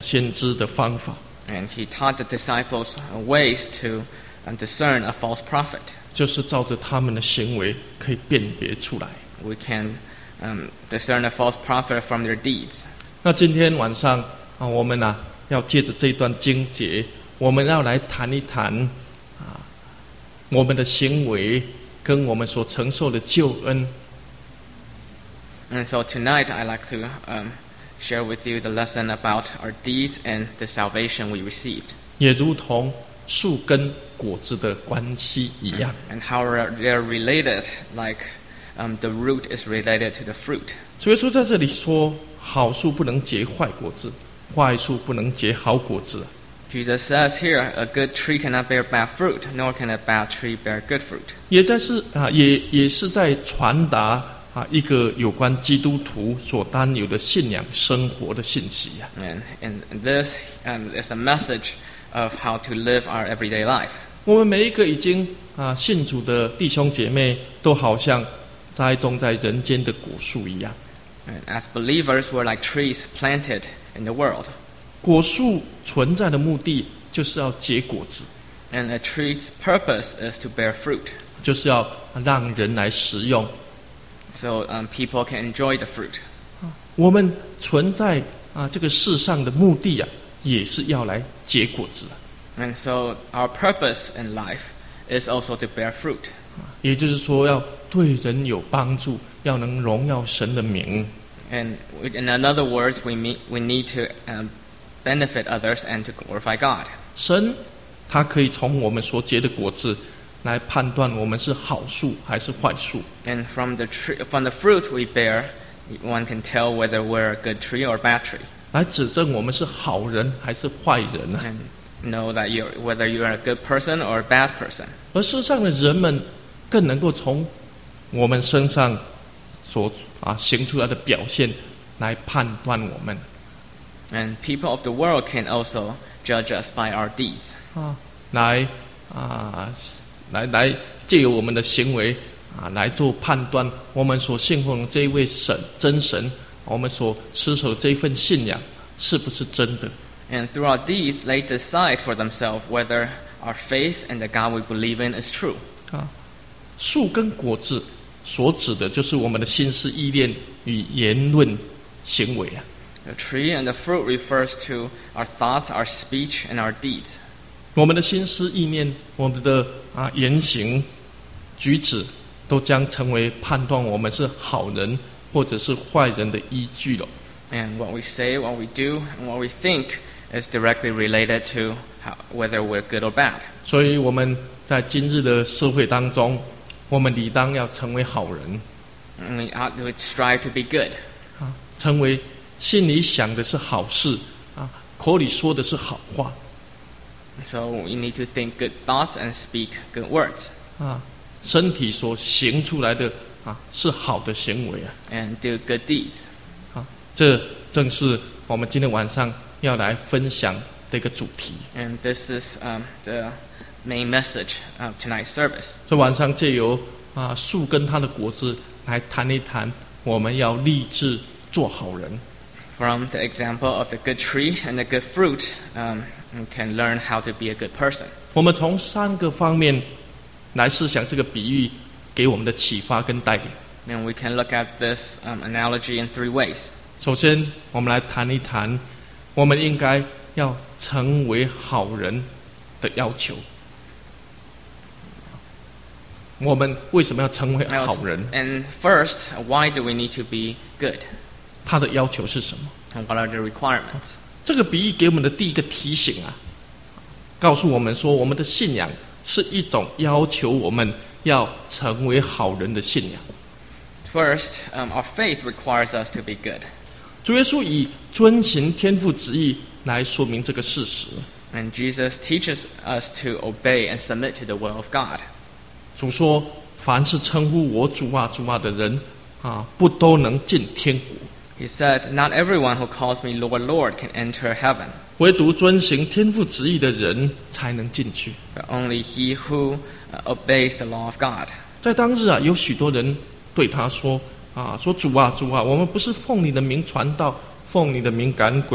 先知的方法。 And he taught the disciples ways to discern a false prophet. 就是照着他们的行为可以辨别出来。 We can discern a false prophet from their deeds. 那今天晚上我们要借着这段经节，我们要来谈一谈我们的行为跟我们所承受的救恩。 And so tonight I'd like to share with you the lesson about our deeds and the salvation we received. 也如同树跟果子的关系一样。 And how they're related, like the root is related to the fruit. 所以说在这里说，好树不能结坏果子，坏树不能结好果子。 Jesus says here, a good tree cannot bear bad fruit, nor can a bad tree bear good fruit. 也是在传达一个有关基督徒所担有的信仰生活的信息。 And this is a message of how to live our everyday life. 我们每一个已经信主的弟兄姐妹，都好像栽种在人间的果树一样。 And as believers, we're like trees planted in the world. 果树存在的目的就是要结果子。 And a tree's purpose is to bear fruit. 就是要让人来食用。 So people can enjoy the fruit. 我们存在这个世上的目的也是要来结果子。 And so our purpose in life is also to bear fruit. 也就是说，要对人有帮助，要能荣耀神的名。 And in other words, we need to benefit others and to glorify God. 神他可以从我们所结的果子来判断我们是好树还是坏树。 And from the fruit we bear, one can tell whether we're a good tree or a bad tree. 来指证我们是好人还是坏人。 And know that whether you're a good person or a bad person. 而世上的人们更能够从我们身上所行出来的表现来判断我们。 And people of the world can also judge us by our deeds. 来借由我们的行为来做判断，我们所信奉的这一位真神，我们所持守的这一份信仰是不是真的。 And through our deeds, they decide for themselves whether our faith and the God we believe in is true. 树跟果子所指的就是我们的心思意念与言论行为。 The tree and the fruit refers to our thoughts, our speech, and our deeds. 我们的心思意念，我们的言行举止，都将成为判断我们是好人或者是坏人的依据了。 And what we say, what we do, and what we think is directly related to whether we're good or bad. 所以我们在今日的社会当中，我们理当要成为好人。 And we ought to strive to be good. 成为心里想的是好事口里说的是好话。 So we need to think good thoughts and speak good words. 身体所行出来的是好的行为 And do good deeds. 这正是我们今天晚上要来分享的一个主题。 And this is the main message of tonight's service. 这晚上借由树跟它的果子来谈一谈，我们要立志做好人。 From the example of the good tree and the good fruit, we can learn how to be a good person. 我们从3个方面来思想这个比喻给我们的启发跟带领。 And we can look at this analogy in 3 ways. 首先，我们来谈一谈我们应该要成为好人的要求。我们为什么要成为好人？ And first, why do we need to be good? 他的要求是什么？ And what are the requirements? 这个比喻给我们的第一个提醒告诉我们说，我们的信仰是一种要求我们要成为好人的信仰。 First, our faith requires us to be good. 主耶稣以遵行天父旨意来说明这个事实。 And Jesus teaches us to obey and submit to the will of God. 主说：“凡是称呼我主啊主啊的人不都能进天国。” He said, "Not everyone who calls me Lord, Lord can enter heaven. 唯独遵行天父旨意的人才能进去。 But only he who obeys the law of God." 在当日有许多人对他说：“说主啊主啊，我们不是奉你的名传道，奉你的名赶鬼，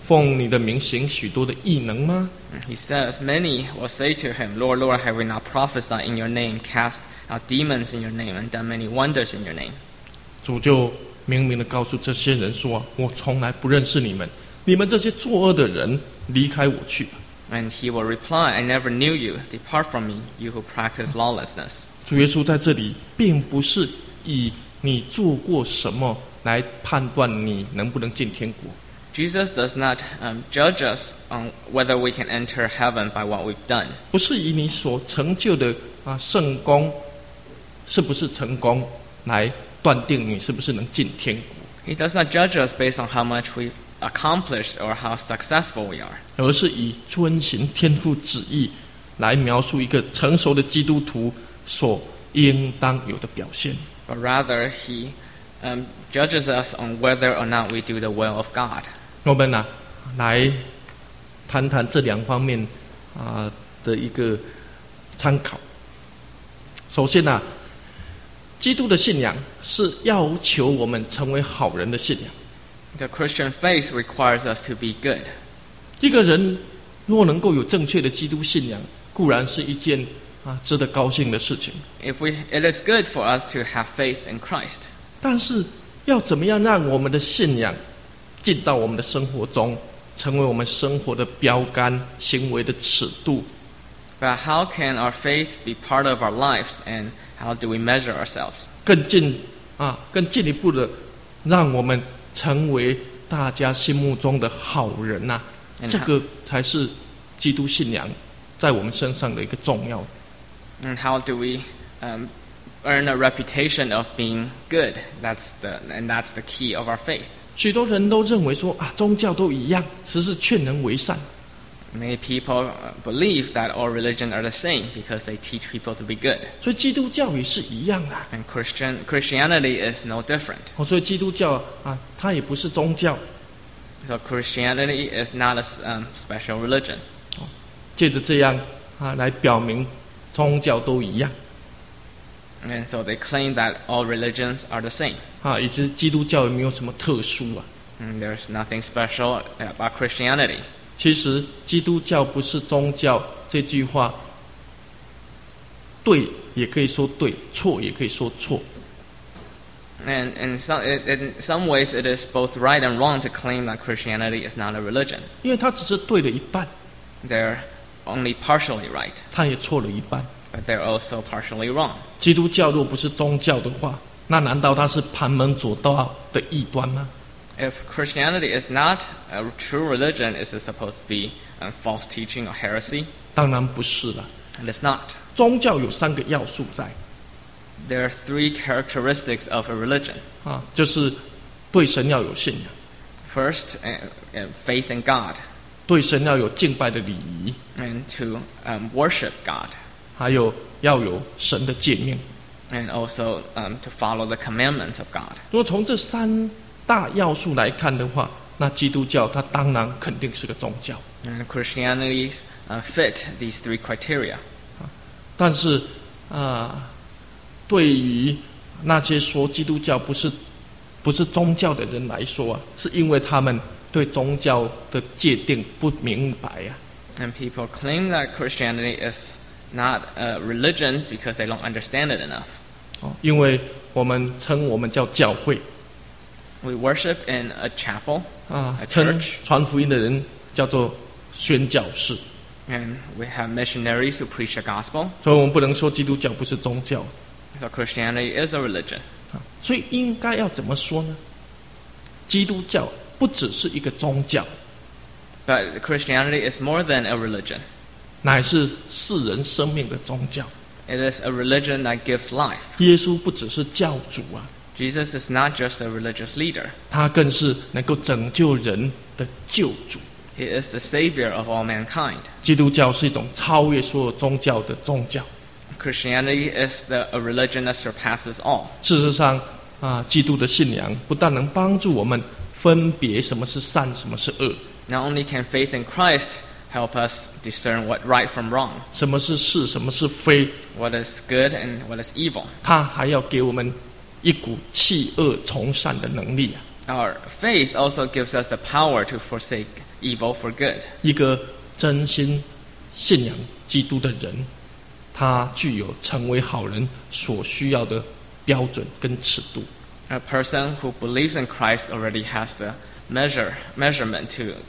奉你的名行许多的异能吗？ He says, Many will say to him, Lord, Lord, have we not prophesied in your name, cast out demons in your name, and done many wonders in your name? 主就明明的告诉这些人说：我从来不认识你们，你们这些作恶的人，离开我去吧。 And he will reply, I never knew you. Depart from me, you who practice lawlessness. 主耶稣在这里并不是以你做过什么来判断你能不能进天国。 Jesus does not judge us on whether we can enter heaven by what we've done. 不是以你所成就的圣功是不是成功来断定你是不是能进天国， He does not judge us based on how much we've accomplished or how successful we are. 而是以遵行天父旨意来描述一个成熟的基督徒所应当有的表现。 But rather, he judges us on whether or not we do the will of God. 我们来谈谈这两方面的一个参考。首先基督的信仰是要求我们成为好人的信仰。 The Christian faith requires us to be good. 一个人若能够有正确的基督信仰，固然是一件值得高兴的事情。 It is good for us to have faith in Christ. 但是要怎么样让我们的信仰进到我们的生活中，成为我们生活的标杆、行为的尺度？ But how can our faith be part of our lives, and how do we measure ourselves? 更进一步的，让我们成为大家心目中的好人这个才是基督信仰在我们身上的一个重要。 And how do we earn a reputation of being good? That's the key of our faith. 许多人都认为说宗教都一样，只是劝人为善。 Many people believe that all religions are the same because they teach people to be good. 所以基督教也是一样的。 And Christianity is no different. 所以基督教它也不是宗教。 So Christianity is not a special religion. 借着这样来表明宗教都一样。 And so they claim that all religions are the same. 以及基督教有没有什么特殊 And there's nothing special about Christianity. 其实基督教不是宗教这句话，对也可以说对，错也可以说错。 And in some ways, it is both right and wrong to claim that Christianity is not a religion. 因为它只是对了一半， They're only partially right, 它也错了一半。 but they're also partially wrong. 基督教若不是宗教的话，那难道它是旁门左道的异端吗？ If Christianity is not a true religion, is it supposed to be false teaching or heresy? 当然不是了。 And it's not. 宗教有3个要素在 There are 3 characteristics of a religion. 就是对神要有信仰， First, faith in God, 对神要有敬拜的礼仪， and to worship God, 还有要有神的诫命。 and also to follow the commandments of God. 如果从这3大要素来看的话，那基督教它当然肯定是个宗教。 And Christianity fit these 3 criteria. 但是对于那些说基督教不是宗教的人来说是因为他们对宗教的界定不明白 And people claim that Christianity is not a religion because they don't understand it enough. 因为我们叫教会。 We worship in a chapel, a 称 church, 传福音的人叫做宣教士。 and we have missionaries who preach the gospel. 所以我们不能说基督教不是宗教。 So Christianity is a religion. 所以应该要怎么说呢？基督教不只是一个宗教， But Christianity is more than a religion. 乃是世人生命的宗教。 It is a religion that gives life. 耶稣不只是教主 Jesus is not just a religious leader. 他更是能够拯救人的救主。 He is the savior of all mankind. 基督教是一种超越所有宗教的宗教。 Christianity is a religion that surpasses all. 事实上基督的信仰不但能帮助我们分别什么是善，什么是恶， Not only can faith in Christ help us discern what right from wrong, 什么是是，什么是非， what is good and what is evil. 他还要给我们一股弃恶从善的能力 Our faith also gives us the power to forsake evil for good. 一个真心信仰基督的人，他具有成为好人所需要的标准跟尺度。 A person who believes in Christ already has the measurement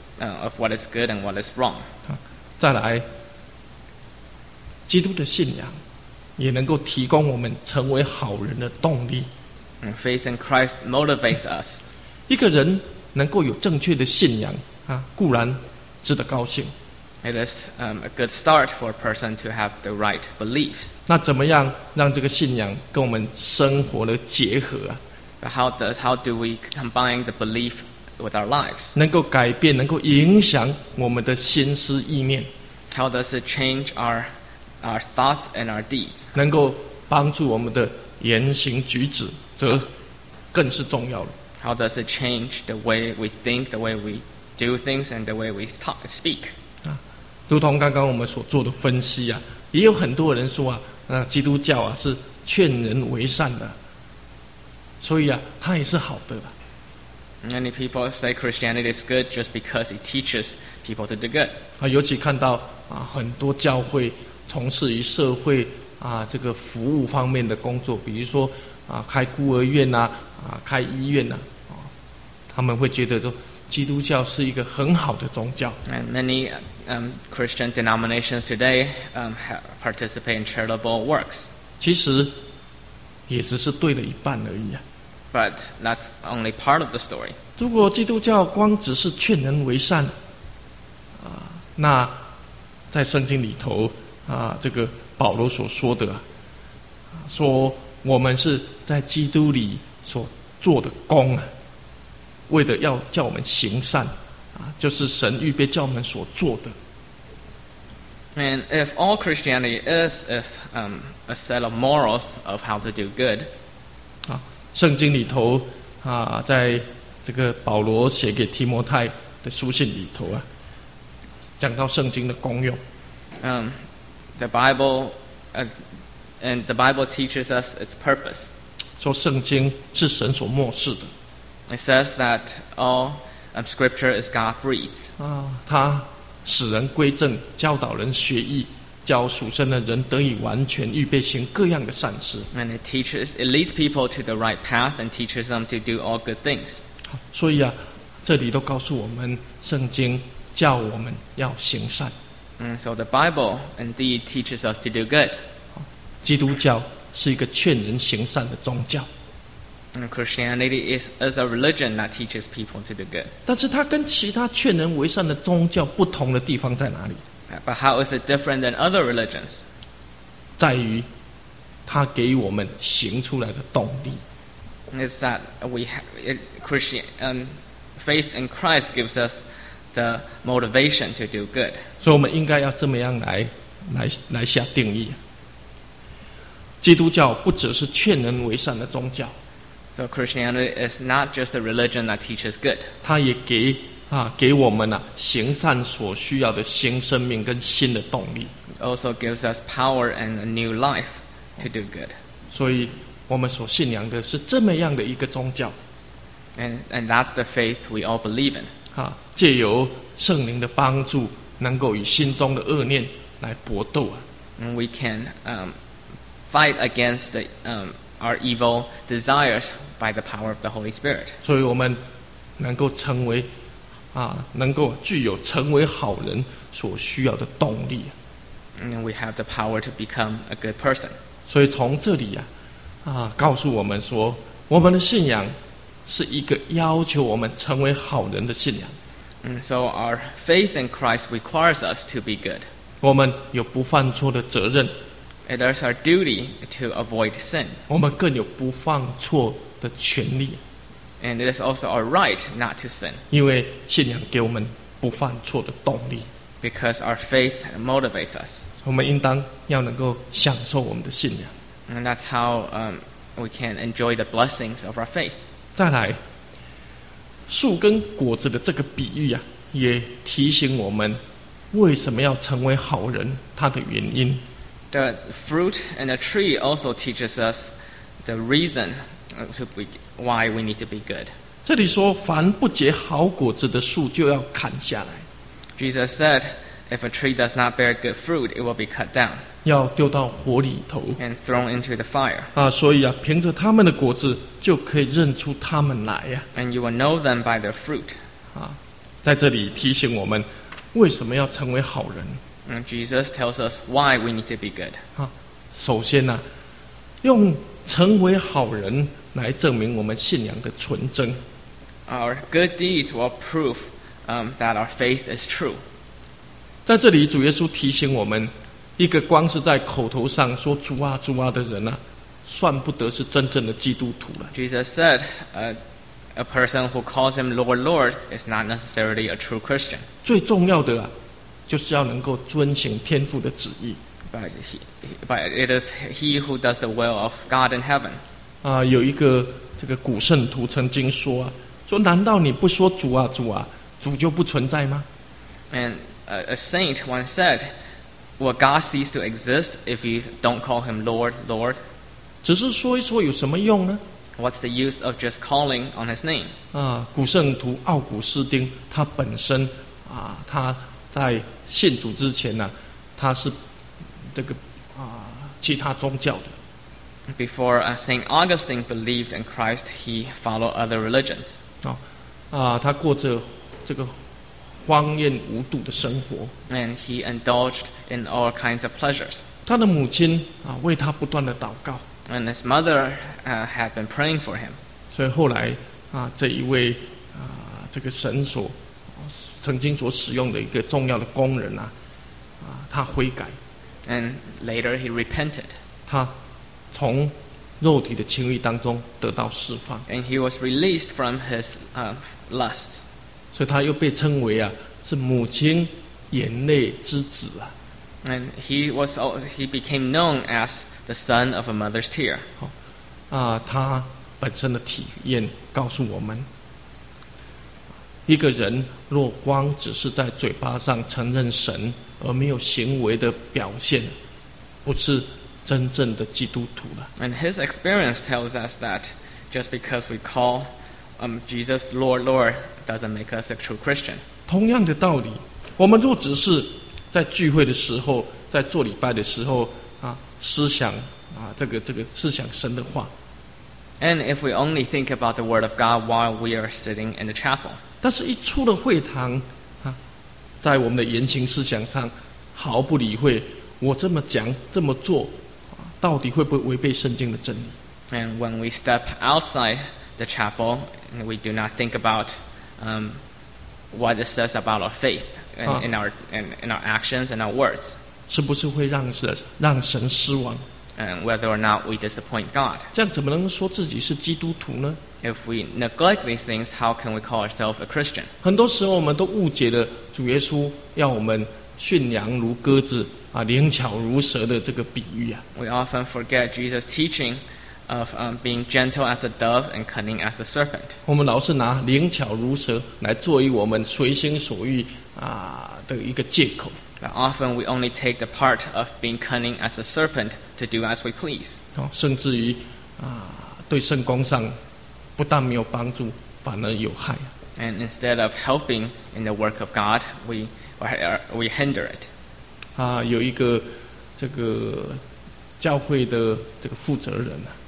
of what is good and what is wrong. 再来，基督的信仰也能够提供我们成为好人的动力。 And faith in Christ motivates us. 一个人能够有正确的信仰固然值得高兴。 It is a good start for a person to have the right beliefs. 那怎么样让这个信仰跟我们生活的结合 But how do we combine the belief with our lives? 能够改变，能够影响我们的心思意念， How does it change our thoughts and our deeds? 能够帮助我们的言行举止，则更是重要了。 How does it change the way we think, the way we do things, and the way we speak? 如同刚刚我们所做的分析也有很多人说基督教是劝人为善的，所以它也是好的啦。 Many people say Christianity is good just because it teaches people to do good. 尤其看到很多教会从事于社会这个服务方面的工作，比如说开孤儿院开医院他们会觉得说基督教是一个很好的宗教。 And many Christian denominations today participate in charitable works. 其实也只是对了一半而已 But that's only part of the story. 如果基督教光只是劝人为善那在圣经里头这个保罗所说的说我们是在基督里所做的工为了要叫我们行善就是神预备叫我们所做的。 And if all Christianity is a set of morals of how to do good, 圣经里头在这个保罗写给提摩太的书信里头讲到圣经的功用。 the Bible teaches us its purpose. 说圣经是神所默示的。 It says that all Scripture is God-breathed. 它使人归正，教导人学义，叫属神的人得以完全，预备行各样的善事。 And it leads people to the right path and teaches them to do all good things. 所以这里都告诉我们，圣经叫我们要行善。 So the Bible indeed teaches us to do good. 基督教是一个劝人行善的宗教。 And Christianity is a religion that teaches people to do good. 但是它跟其他劝人为善的宗教不同的地方在哪里？ But how is it different than other religions? 在于它给予我们行出来的动力。 It's that faith in Christ gives us the motivation to do good. 所以我们应该要这么样来下定义。基督教不只是劝人为善的宗教。 So Christianity is not just a religion that teaches good. 它也给我们行善所需要的新生命跟新的动力。 It also gives us power and a new life to do good. 所以我们所信仰的是这么样的一个宗教。 And that's the faith we all believe in. 借由圣灵的帮助，能够与心中的恶念来搏斗 And we can fight against our evil desires by the power of the Holy Spirit. 所以我们能够成为能够具有成为好人所需要的动力。 And we have the power to become a good person. 所以从这里告诉我们说，我们的信仰是一个要求我们成为好人的信仰。 And so our faith in Christ requires us to be good. 我们有不犯错的责任。 It is our duty to avoid sin. 我们更有不犯错的权利。 And it is also our right not to sin. 因为信仰给我们不犯错的动力。 Because our faith motivates us. 我们应当要能够享受我们的信仰。 And that's how we can enjoy the blessings of our faith. 再来，树跟果子的这个比喻也提醒我们为什么要成为好人，它的原因。 The fruit and the tree also teaches us the reason why we need to be good. 这里说，凡不结好果子的树就要砍下来。 Jesus said, if a tree does not bear good fruit, it will be cut down 要丢到火里头 and thrown into the fire. 啊。所以啊，凭着他们的果子就可以认出他们来呀 And you will know them by their fruit. 啊。在这里提醒我们，为什么要成为好人 And Jesus tells us why we need to be good. 啊？首先呢、用成为好人来证明我们信仰的纯真。 Our good deeds will prove that our faith is true. 在这里，主耶稣提醒我们，一个光是在口头上说主啊主啊的人啊，算不得是真正的基督徒了。 Jesus said, a person who calls him Lord, Lord is not necessarily a true Christian. 最重要的啊，就是要能够遵行天父的旨意 But it is he who does the will of God in heaven. 啊。有一个这个古圣徒曾经说啊，说难道你不说主啊主啊，主就不存在吗？ And a saint once said, will God cease to exist if you don't call him Lord, Lord? 只是说一说有什么用呢？ What's the use of just calling on his name? 啊，古圣徒奥古斯丁他本身啊，他在信主之前呢、他是这个其他宗教的。 Before St. Augustine believed in Christ, he followed other religions. 他过着这个荒宴无度的生活。 And he indulged in all kinds of pleasures. 他的母亲为他不断的祷告， And his mother had been praying for him. 所以后来这一位这个神所曾经所使用的一个重要的工人他悔改， And later he repented. 他从肉体的情欲当中得到释放， And he was released from his lusts. 所以他又被称为是母亲眼泪之子啊。 And he became known as the son of a mother's tear. 他本身的体验告诉我们，一个人若光只是在嘴巴上承认神，而没有行为的表现，不是真正的基督徒了。 And his experience tells us that just because we call Jesus Lord, Lord, doesn't make us a true Christian. 同样的道理，我们若只是在聚会的时候，在做礼拜的时候思想这个思想神的话， And if we only think about the Word of God while we are sitting in the chapel, 但是一出了会堂在我们的言行思想上毫不理会，我这么讲这么做，到底会不会违背圣经的真理？ and when we step outside the chapel, we do not think about what it says about our faith in our actions and our words, 是不是会让神失望？ and whether or not we disappoint God. 这样怎么能说自己是基督徒呢？ If we neglect these things, how can we call ourselves a Christian? 很多时候我们都误解了主耶稣要我们驯良如鸽子灵巧如蛇的这个比喻 We often forget Jesus' teaching of being gentle as a dove and cunning as the serpent. 我们老是拿灵巧如蛇来作为我们随心所欲的一个借口。 That often we only take the part of being cunning as a serpent to do as we please. 甚至于对圣工上不但没有帮助，反而有害。 And instead of helping in the work of God, we hinder it. 有一个这个教会的这个负责人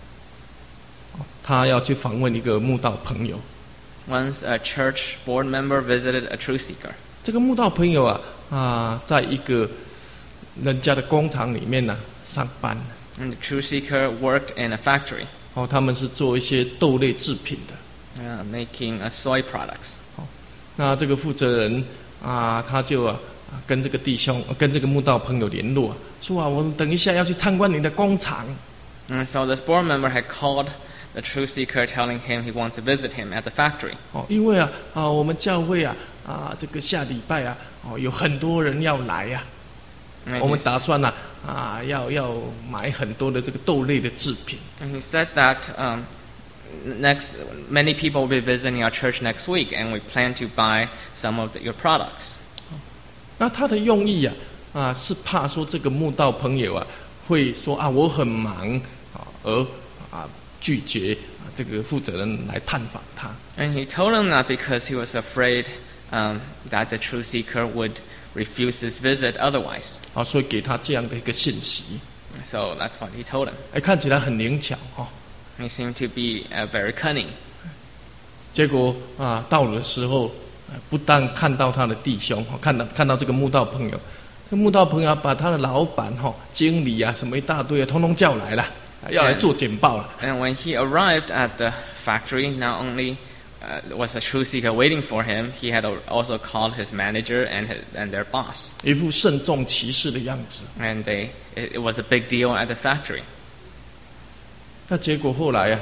他要去访问一个慕道朋友。 Once a church board member visited a truth seeker. 这个慕道朋友在一个人家的工厂里面上班。 And the truth seeker worked in a factory. 他们是做一些豆类制品的。 Making soy products. 那这个负责人他就跟这个弟兄跟这个慕道朋友联络，说我们等一下要去参观你的工厂。 And so this board member had called the truth seeker, telling him he wants to visit him at the factory. 因为我们教会这个下礼拜有很多人要来我们打算要买很多的这个豆类的制品。 And he said that many people will be visiting our church next week, and we plan to buy some of your products. 那他的用意是怕说这个慕道朋友会说我很忙而拒绝这个负责人来探访他。 And he told him that because he was afraid that the truth seeker would refuse his visit otherwise. 所以给他这样的一个信息。 So that's what he told him. 看起来很灵巧 He seemed to be very cunning. 结果到了的时候，不但看到他的弟兄，看到这个慕道朋友，这慕道朋友把他的老板、经理什么一大堆通通叫来了，要来做简报了。 And when he arrived at the factory, not only was a truth seeker waiting for him, he had also called his manager and their boss. 一副慎重其事的样子。 And it was a big deal at the factory. 那结果后来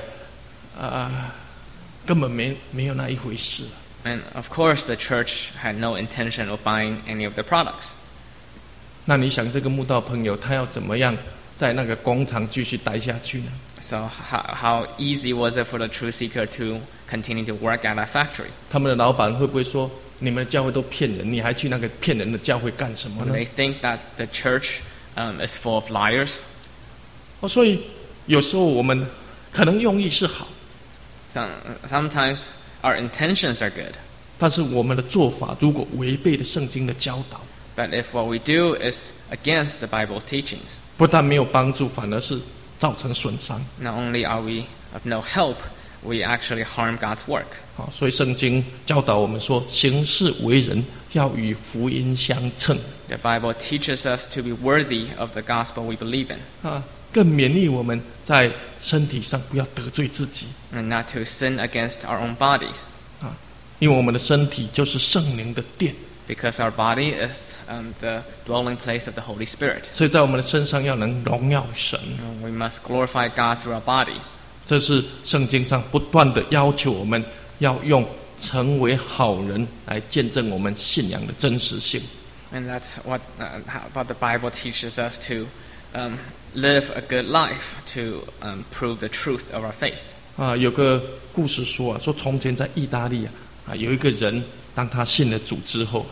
根本没有那一回事。 And of course, the church had no intention of buying any of the products. 那你想，这个慕道朋友他要怎么样在那个工厂继续待下去呢？ So how easy was it for the truth seeker to continue to work at that factory? 他们的老板会不会说，你们的教会都骗人，你还去那个骗人的教会干什么呢？ They think that the church is full of liars. 所以有时候我们可能用意是好， Sometimes our intentions are good. 但是我们的做法如果违背了圣经的教导， But if what we do is against the Bible's teachings, 不但没有帮助，反而是造成损伤。 not only are we of no help, we actually harm God's work. 所以圣经教导我们说，行事为人要与福音相称。 The Bible teaches us to be worthy of the gospel we believe in. 更勉励我们在身体上不要得罪自己， And not to sin against our own bodies. 因为我们的身体就是圣灵的殿， Because our body is the dwelling place of the Holy Spirit. 所以在我们的身上要能荣耀神。 We must glorify God through our bodies. 这是圣经上不断的要求我们要用成为好人来见证我们信仰的真实性。 And that's what the Bible teaches us to live a good life, to prove the truth of our faith. 有个故事说说从前在意大利有一个人，当他信了主之后，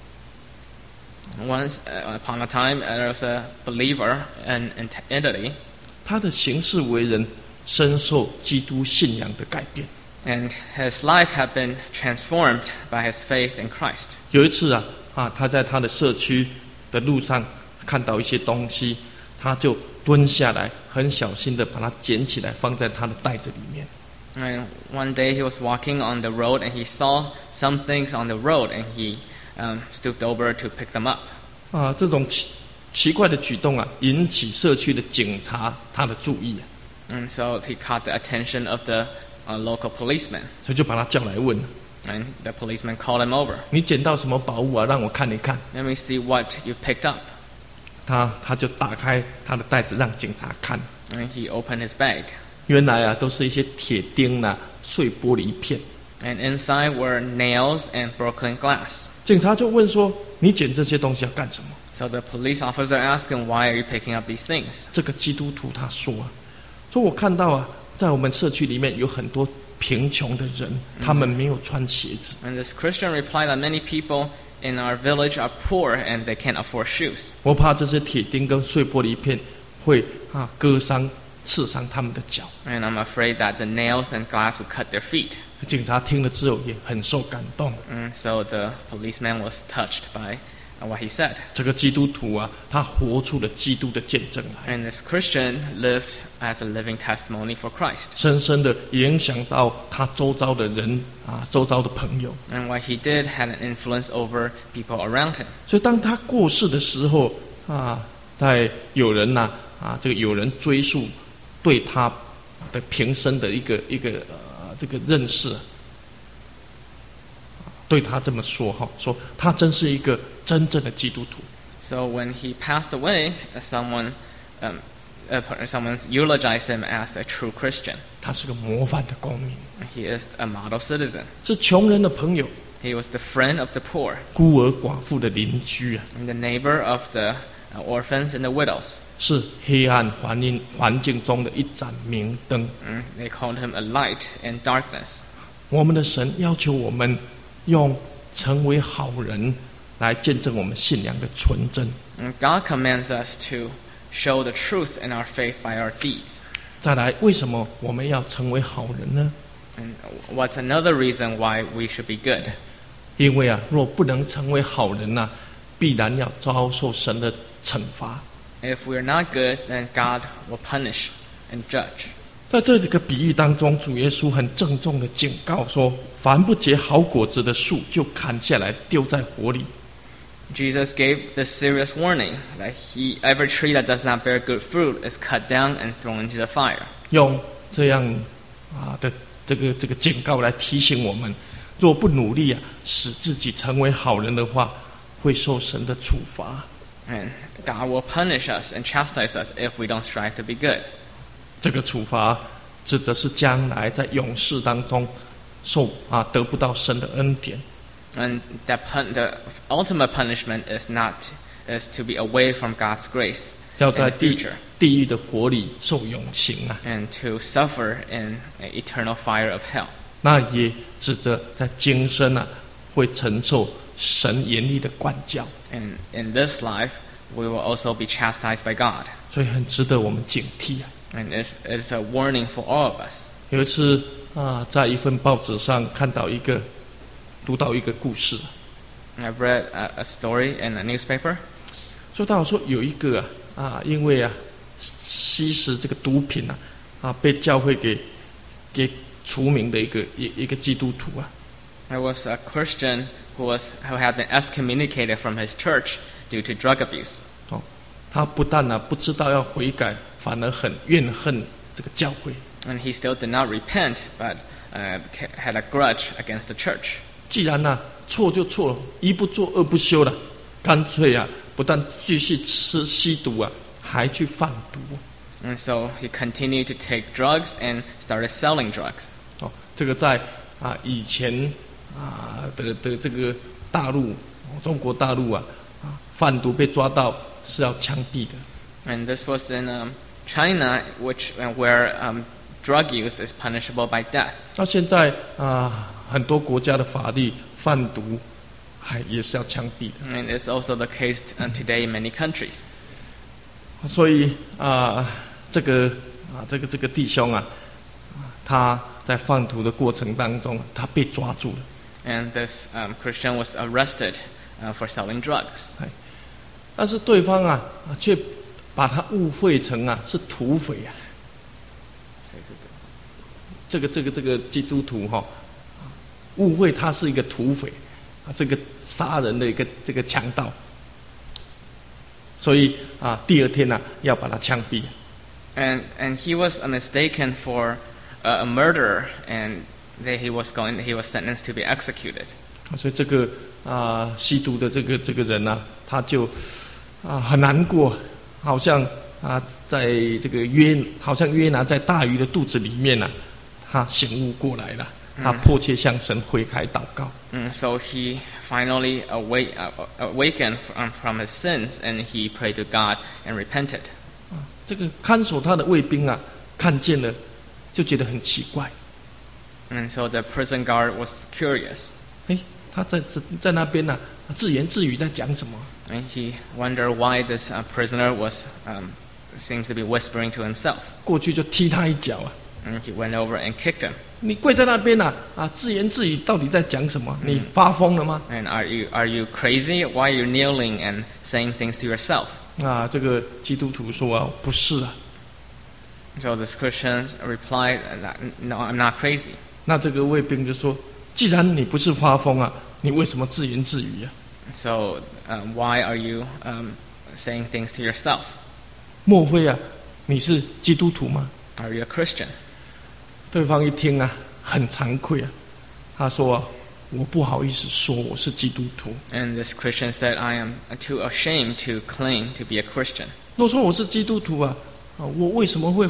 Once upon a time, there was a believer in Italy. 他的行事为人深受基督信仰的改变。 And his life had been transformed by his faith in Christ. 有一次他在他的社区的路上看到一些东西，他就蹲下来，很小心的把它捡起来，放在他的袋子里面。 And one day he was walking on the road and he saw some things on the road and he stooped over to pick them up. 这种奇怪的举动引起社区的警察他的注意。 And so he caught the attention of the local policeman. 所以就把他叫来问。 And the policeman called him over. 你捡到什么宝物让我看一看。 Let me see what you picked up. 他就打开他的袋子让警察看。 And he opened his bag. 原来都是一些铁钉碎玻璃片。 And inside were nails and broken glass. 警察就问说：“你捡这些东西要干什么？” So the police officer asked him, "Why are you picking up these things?" 这个基督徒他说说我看到在我们社区里面有很多贫穷的人，他们没有穿鞋子。 And this Christian replied that many people in our village are poor and they can't afford shoes. 我怕这些铁钉跟碎玻璃片会割伤、刺伤他们的脚。 And I'm afraid that the nails and glass would cut their feet. 警察听了之后也很受感动。 So the policeman was touched by what he said. 这个基督徒他活出了基督的见证来。 And this Christian lived as a living testimony for Christ. 深深的影响到他周遭的人周遭的朋友。 And what he did had an influence over people around him. 所以当他过世的时候在有人这个有人追溯对他的平生的一个这个认识，对他这么说说他真是一个真正的基督徒。 So when he passed away, someone eulogized him as a true Christian. 他是个模范的公民， He is a model citizen. 是穷人的朋友， He was the friend of the poor, 孤儿寡妇的邻居 and the neighbor of the orphans and the widows. 是黑暗环境中的一盏明灯。 They called him a light in darkness. 我们的神要求我们用成为好人来见证我们信仰的纯真。 And God commands us to show the truth in our faith by our deeds. 再来，为什么我们要成为好人呢？ And what's another reason why we should be good? 因为若不能成为好人必然要遭受神的惩罚。 If we're not good, then God will punish and judge. 在这个比喻当中，主耶稣很郑重的警告说：凡不结好果子的树，就砍下来丢在火里。 Jesus gave this serious warning that every tree that does not bear good fruit is cut down and thrown into the fire. 用这样的这个警告来提醒我们，若不努力使自己成为好人的话，会受神的处罚。 And God will punish us and chastise us if we don't strive to be good. 这个处罚指的是将来在永世当中得不到神的恩典。 And the ultimate punishment is to be away from God's grace 要 in 在 the 地 future 狱的火里受永刑啊！ and to suffer in an eternal fire of hell. 那也指着在今生会承受神严厉的管教， And in this life, we will also be chastised by God. 所以很值得我们警惕啊！ And it's a warning for all of us. 有一次在一份报纸上读到一个故事， I've read a story in a newspaper. 说到说有一个因为吸食这个毒品被教会给除名的一个基督徒啊。 There was a Christian who had been excommunicated from his church due to drug abuse. 他不但不知道要悔改，反而很怨恨这个教会。 And he still did not repent, but had a grudge against the church. 既然错就错了，一不做二不休了，干脆不但继续吸毒还去贩毒。 And so he continued to take drugs and started selling drugs. 这个在以前的这个大陆，中国大陆贩毒被抓到是要枪毙的。 And this was in China, where drug use is punishable by death. 到现在很多国家的法律，贩毒也是要枪毙的。 And it's also the case today in many countries. 所以这个弟兄他在贩毒的过程当中，他被抓住了。 And this Christian was arrested for selling drugs. 但是对方却把他误会成是土匪这个基督徒误会他是一个土匪这个杀人的一个这个强盗，所以第二天要把他枪毙。 And he was mistaken for a murderer, and he was sentenced to be executed. 所以这个吸毒的这个人他就很难过，好像在这个好像约拿在大鱼的肚子里面他醒悟过来了，他迫切向神悔改祷告。 So he finally awakened from his sins, and he prayed to God and repented. 这个看守他的卫兵看见了，就觉得很奇怪。 And so the prison guard was curious. 他在那边自言自语在讲什么？ And he wondered why this prisoner seems to be whispering to himself. 过去就踢他一脚 And he went over and kicked him. 你跪在那边自言自语到底在讲什么？你发疯了吗？ And are you crazy? Why are you kneeling and saying things to yourself? 这个基督徒说不是 So this Christian replied, "No, I'm not crazy." 那这个卫兵就说：既然你不是发疯你为什么自言自语 So why are you saying things to yourself? 莫非你是基督徒吗？ Are you a Christian? 对方一听很惭愧他说我不好意思说我是基督徒。 And this Christian said, "I am too ashamed to claim to be a Christian." 若说我是基督徒我为什么会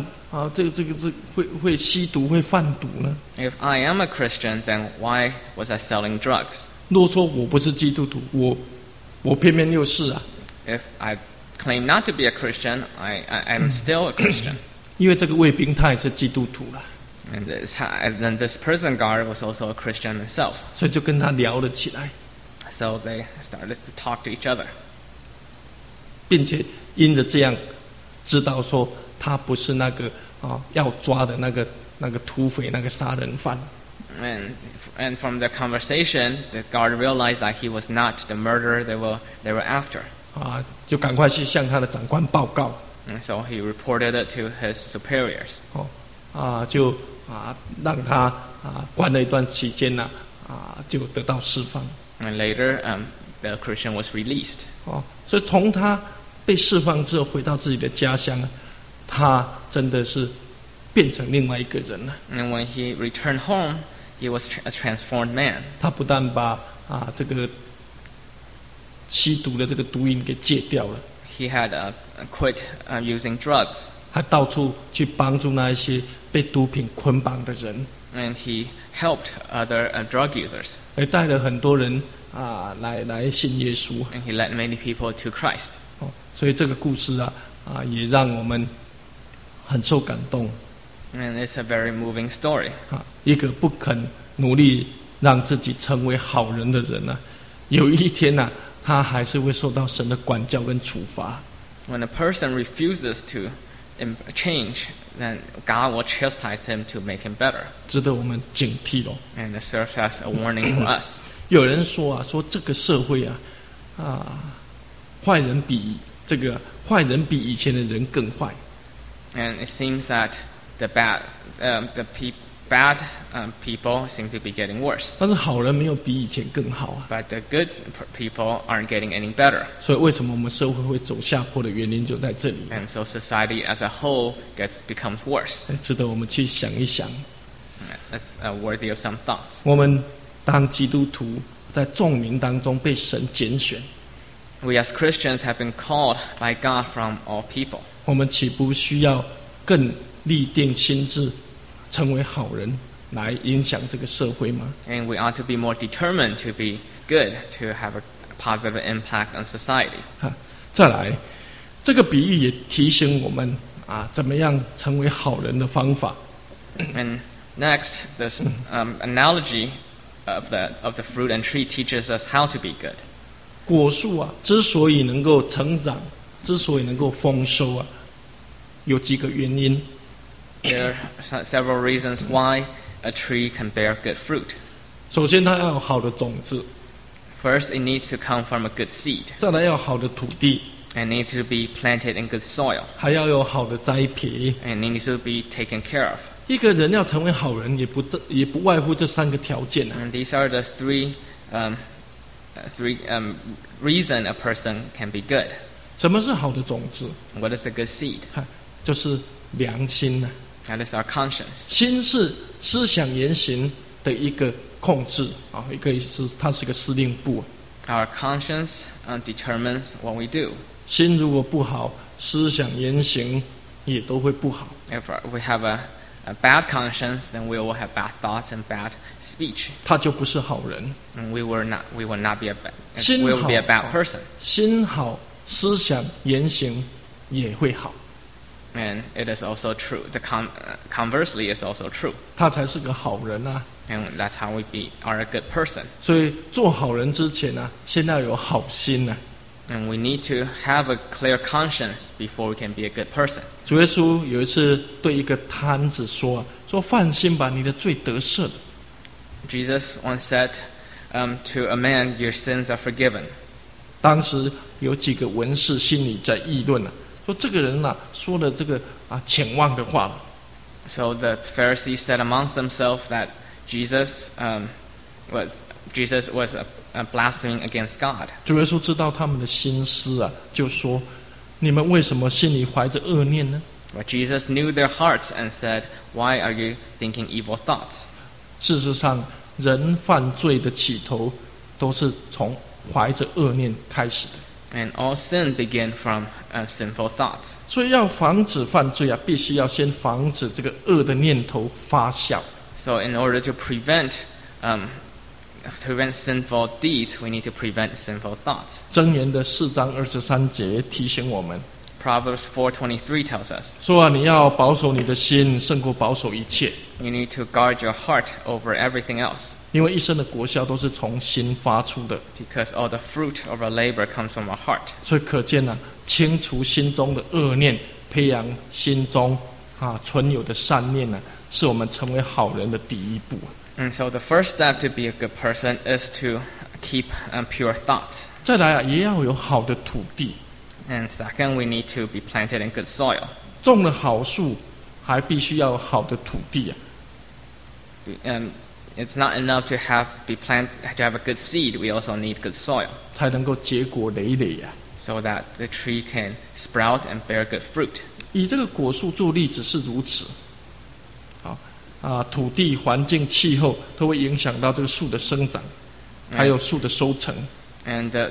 会吸毒会贩毒呢？ If I am a Christian, then why was I selling drugs? 若说我不是基督徒，我偏偏又是 If I claim not to be a Christian, I'm still a Christian. 因为这个卫兵他也是基督徒了， And then this prison guard was also a Christian himself. 所以就跟他聊了起来， So they started to talk to each other. 并且因着这样知道说他不是那个要抓的那个土匪那个杀人犯。 And from their conversation, the guard realized that he was not the murderer they were after. 啊，就赶快去向他的长官报告。 And so he reported it to his superiors. 哦，就让他关了一段期间呢，就得到释放。 And later, the Christian was released. 哦，所以从他被释放之后，回到自己的家乡呢，他真的是变成另外一个人了。 And when he returned home, he was a transformed man. 他不但把这个吸毒的这个毒瘾给戒掉了， He had quit using drugs. 还到处去帮助那一些被毒品捆绑的人， And he helped other drug users. 而带了很多人来信耶稣。 And he led many people to Christ. 哦，所以这个故事也让我们很受感动。 And it's a very moving story. 一个不肯努力让自己成为好人的人呢，有一天呢，他还是会受到神的管教跟处罚。 When a person refuses to change, then God will chastise him to make him better. 值得我们警惕咯。 And it serves as a warning for us. 有人说这个社会坏人比以前的人更坏。 And it seems that the bad people seem to be getting worse. 但是好人没有比以前更好啊。 But the good people aren't getting any better. 所以为什么我们社会会走下坡的原因就在这里。 And so society as a whole becomes worse. 值得我们去想一想。 That's worthy of some thoughts. 我们当基督徒在众民当中被神拣选， We as Christians have been called by God from all people. 我们岂不需要更立定心志，成为好人，来影响这个社会吗？ And we ought to be more determined to be good, to have a positive impact on society. 再来，这个比喻也提醒我们怎么样成为好人的方法。 And next, this analogy of the fruit and tree teaches us how to be good. 果树之所以能够成长，之所以能够丰收有几个原因。 There are several reasons why a tree can bear good fruit. 首先，它要有好的种子； First, it needs to come from a good seed. 再来，要有好的土地； And it needs to be planted in good soil. 还要有好的栽培。 And it needs to be taken care of. 一个人要成为好人，也不外乎这三个条件。 And these are the three reasons a person can be good. 什么是好的种子？ What is a good seed? 就是良心。 That is our conscience. 心是思想言行的一个控制也可以是它是个司令部。 Our conscience determines what we do. 心如果不好，思想言行也都会不好。 If we have a bad conscience, then we will have bad thoughts and bad speech. 他就不是好人。 And we will not be a bad person. 心好，思想言行也会好。 And it is also true. Conversely, is also true. 他才是个好人 And that's how we are a good person. 所以做好人之前先要有好心 And we need to have a clear conscience before we can be a good person. 主耶稣有一次对一个摊子说放心吧，你的罪得赦了。 Jesus once said to a man, "Your sins are forgiven." 当时有几个文士心里在议论说这个人说了这个浅妄的话。 So the Pharisees said amongst themselves that Jesus was blaspheming against God. 主耶稣知道他们的心思就说你们为什么心里怀着恶念呢？ But Jesus knew their hearts and said, "Why are you thinking evil thoughts?" 事实上，人犯罪的起头都是从怀着恶念开始的。 And all sin begin from sinful thoughts. 所以要防止犯罪必须要先防止这个恶的念头发酵。 So in order to prevent sinful deeds, we need to prevent sinful thoughts. 箴言的4章23节提醒我们 Proverbs 4:23 tells us, 说你要保守你的心，胜过保守一切， you need to guard your heart over everything else, 因为一生的果效都是从心发出的。 because all the fruit of our labor comes from our heart. 所以可见清除心中的恶念，培养心中存有的善念是我们成为好人的第一步。 And so the first step to be a good person is to keep pure thoughts. 再来啊，也要有好的土地， And second, we need to be planted in good soil. 种了好树，还必须要有好的土地啊。 It's not enough to have a good seed. We also need good soil, 才能够结果累累啊。 so that the tree can sprout and bear good fruit. 以这个果树做例子是如此。好啊，土地、环境、气候都会影响到这个树的生长，还有树的收成。 And the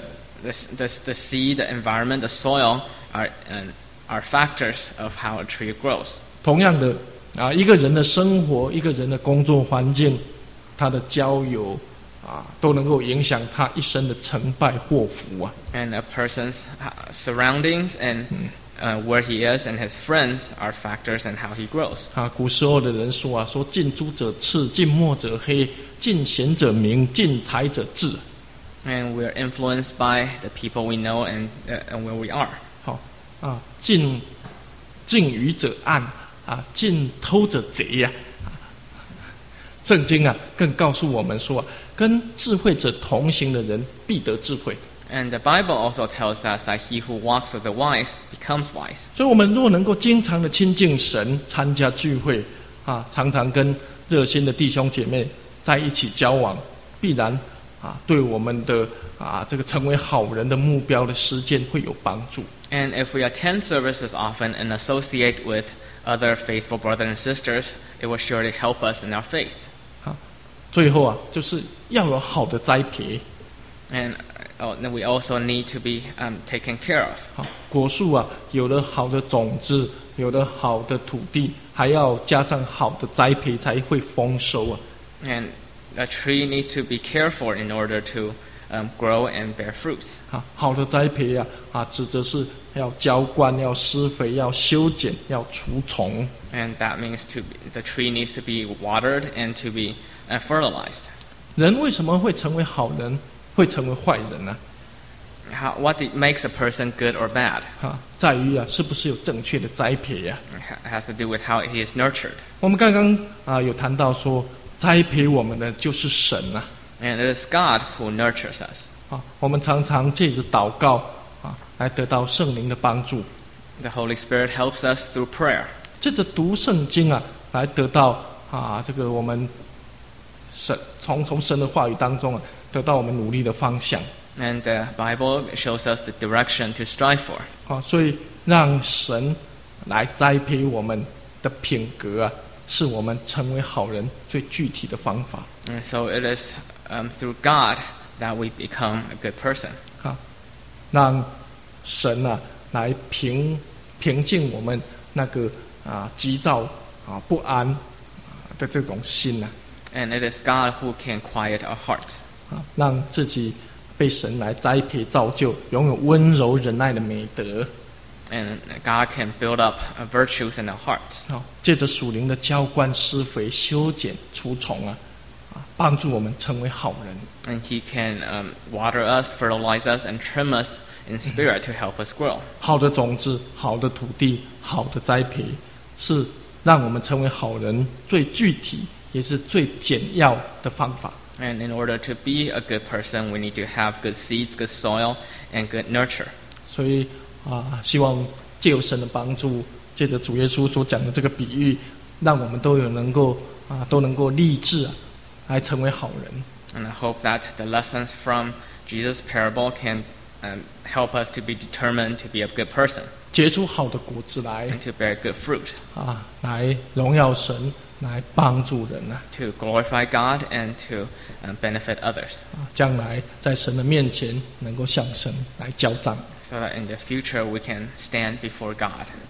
seed, the environment, the soil are factors of how a tree grows. 同样的啊，一个人的生活、一个人的工作环境、他的交友啊，都能够影响他一生的成败祸福啊。 And a person's surroundings and where he is and his friends are factors in how he grows. 啊，古时候的人说啊，说近朱者赤，近墨者黑，近贤者明，近才者智。 And we're influenced by the people we know and where we are. 好啊，近愚者暗啊，近偷者贼呀、啊。圣经啊，更告诉我们说啊，跟智慧者同行的人必得智慧。 And the Bible also tells us that he who walks with the wise becomes wise. 所以，我们若能够经常的亲近神，参加聚会啊，常常跟热心的弟兄姐妹在一起交往，必然啊，对我们的啊这个成为好人的目标的实践会有帮助。 And if we attend services often and associate with other faithful brothers and sisters, it will surely help us in our faith. 好，最后啊，就是要有好的栽培。 And then we also need to be taken care of. 好，果树啊，有了好的种子，有了好的土地，还要加上好的栽培，才会丰收啊。 And a tree needs to be cared for in order to grow and bear fruits. 好的栽培啊，指的是要浇灌、要施肥、要修剪、要除虫。 And that means the tree needs to be watered and to be fertilized. 人为什么会成为好人，会成为坏人呢？ What makes a person good or bad? 在于啊，是不是有正确的栽培啊？ It has to do with how he is nurtured. 我们刚刚啊有谈到说，栽培我们的就是神啊。 And it is God who nurtures us. 我们常常借着祷告啊，来得到圣灵的帮助。 The Holy Spirit helps us through prayer. 借着读圣经啊，来得到啊这个我们从神的话语当中啊，得到我们努力的方向。 And the Bible shows us the direction to strive for. 所以让神来栽培我们的品格啊，是我们成为好人最具体的方法。 And so it is through God that we become a good person. 让神啊来平静我们那个急躁不安的这种心啊。 And it is God who can quiet our hearts. 让自己被神来栽培造就，拥有温柔忍耐的美德。 And God can build up virtues in our hearts. 借着属灵的浇灌、施肥、修剪、除虫帮助我们成为好人。 And He can water us, fertilize us, and trim us in spirit to help us grow. 好的种子、好的土地、好的栽培，是让我们成为好人最具体也是最简要的方法。 And in order to be a good person, we need to have good seeds, good soil, and good nurture. 所以希望借由神的帮助，借着主耶稣所讲的这个比喻，让我们都能够立志来成为好人。 And I hope that the lessons from Jesus' parable can help us to be determined to be a good person. 结出好的果子来 And to bear good fruit. 来荣耀神，来帮助人 To glorify God and to benefit others. 将来在神的面前能够向神来交账。 So that in the future we can stand before God.